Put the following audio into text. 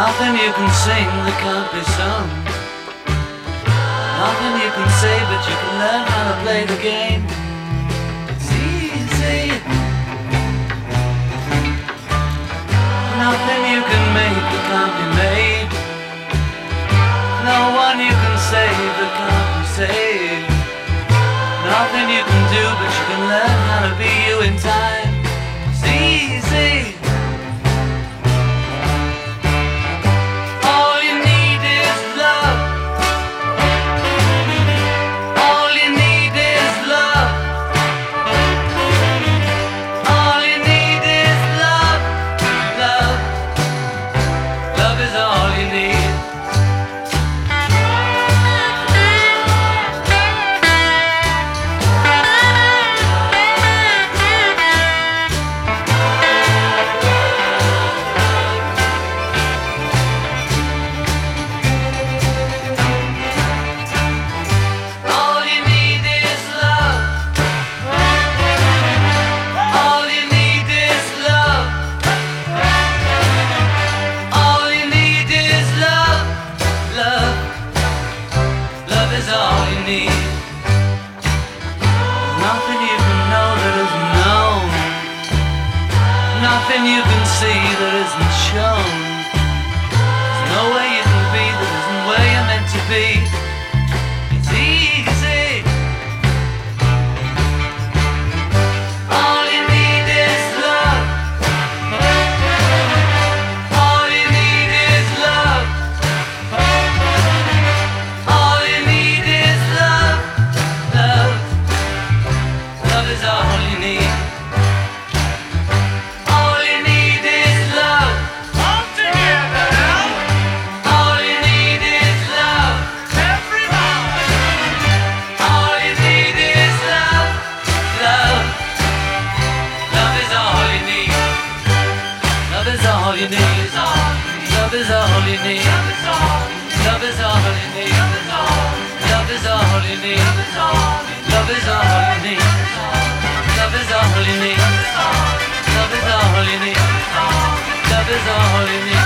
Nothing you can sing that can't be sung. Nothing you can say, but you can learn how to play the game. It's easy. Nothing you can make that can't be made. No one you can save that can't be saved. Nothing you can do, but you can learn how to be you in time. It's easy. All you need is love. All you need is love. All you need is love. Love. Love is all you need. Nothing you can see that isn't shown. There's no way you can be that isn't where you're meant to be. It's easy. All you need is love. All you need is love. All you need is love. Love. Love is all you need. All you need. Love is all you need. Love is all you need. Love is all you need. Love is all you need. Love is all you need. Love is all you need. Love is all you need.